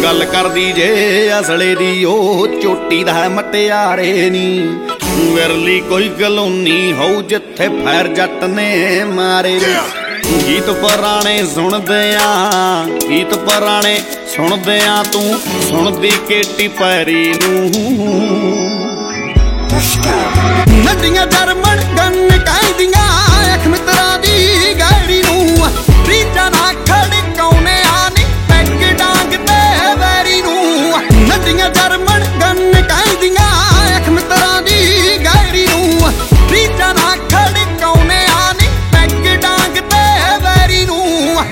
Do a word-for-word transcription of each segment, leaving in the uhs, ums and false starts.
गल करदी जे असले दी ओ चोटी दा मटियारे नी विरली कोई कलोनी हो जिथे फैर जट ने मारे गीत पुराने सुनदे आ गीत पुराने सुनदे आ तू सुनदी केटी पैरी नूं नदियां जरमन गन कहदियां अख मित्रा दी गैरी नूं रीचा ना खड़काउने आनी पैग डांग ते वैरी नूं नदियां जरमन गन कहदियां अख मित्रा दी गैरी नूं रीचा ना खड़काउने आनी पैग डांग ते वैरी नूं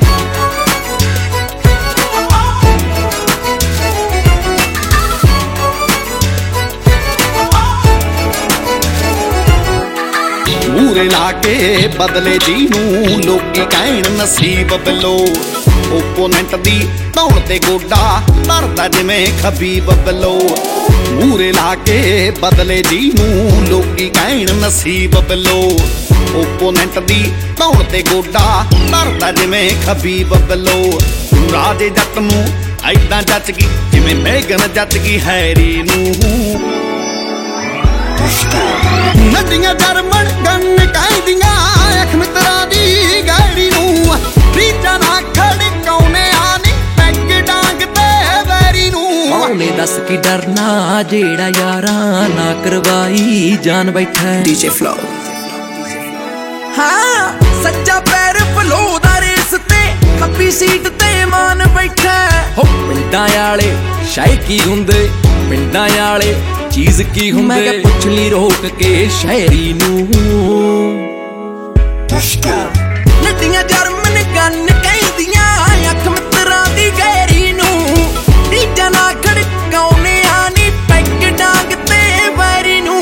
मूरे लाके बदले जीनू लोकी कहण नसीब बिलो ओपोनेंट दी धौण ते गोडा धरदा जिवें खबीब बिलो मूरे लाके बदले जीनू लोकी कहण नसीब बिलो ओपोनेंट दी धौण ते गोडा धरदा जिवें खबीब बिलो राजे जट नूं ऐदां जच गई जिवें मेघन जच गई हैरी नूं नदियां जरमन गन कहदियां अख मित्रा दी गैरी नूं रीचा ना खड़काउने आनी पैग डांग ते वैरी नूं ओले दस की डरना जेड़ा यारा ना करवाई जान बैठा डीजे फ्लो हाँ सच्चा पैर फलो दा रेस ते खब्बी सीट ते मान बैठा हो पिंडां आले शाही की हुंदे पिंडां आले चीज की हुंदे मैं पुछ ली रोक के शायरी नूं नदियां जरमन गन कहदियां अख मित्रा दी गैरी नूं रीचा ना खड़काउने आनी पैग डांग ते वैरी नूं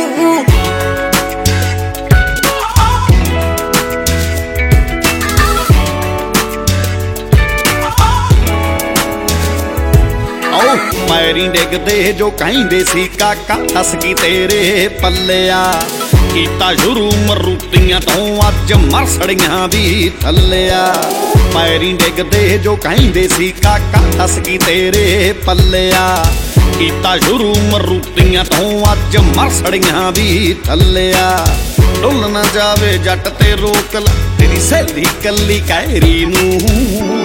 पैरी डिगदे जो कहिंदे सी काका हस गई तेरे पल्लिया कीता शुरू मरूतियां तो अज मरसड़ियां भी थल्लिया पैरी डिगदे जो कहिंदे सी काका हस गई तेरे पल्लिया कीता शुरू मरूतियां तो अज मरसड़ियां भी थल्लिया डुल ना जावे जट ते रोक ला तेरी सहेली कल्ली कैरी नूं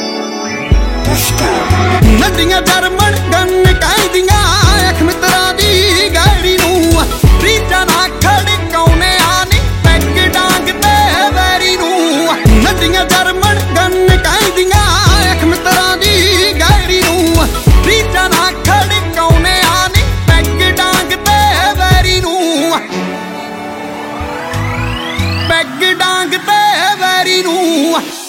नदियां जरमन गन कहदियां अख मित्रा दी गैरी नूं रीचा ना खड़काउने आनी पैग डांग ते वैरी नूं नदियां जरमन गन कहदियां अख मित्रा दी गैरी नूं रीचा ना खड़काउने आनी पैग डांग ते वैरी नूं पैग डांग ते वैरी नूं।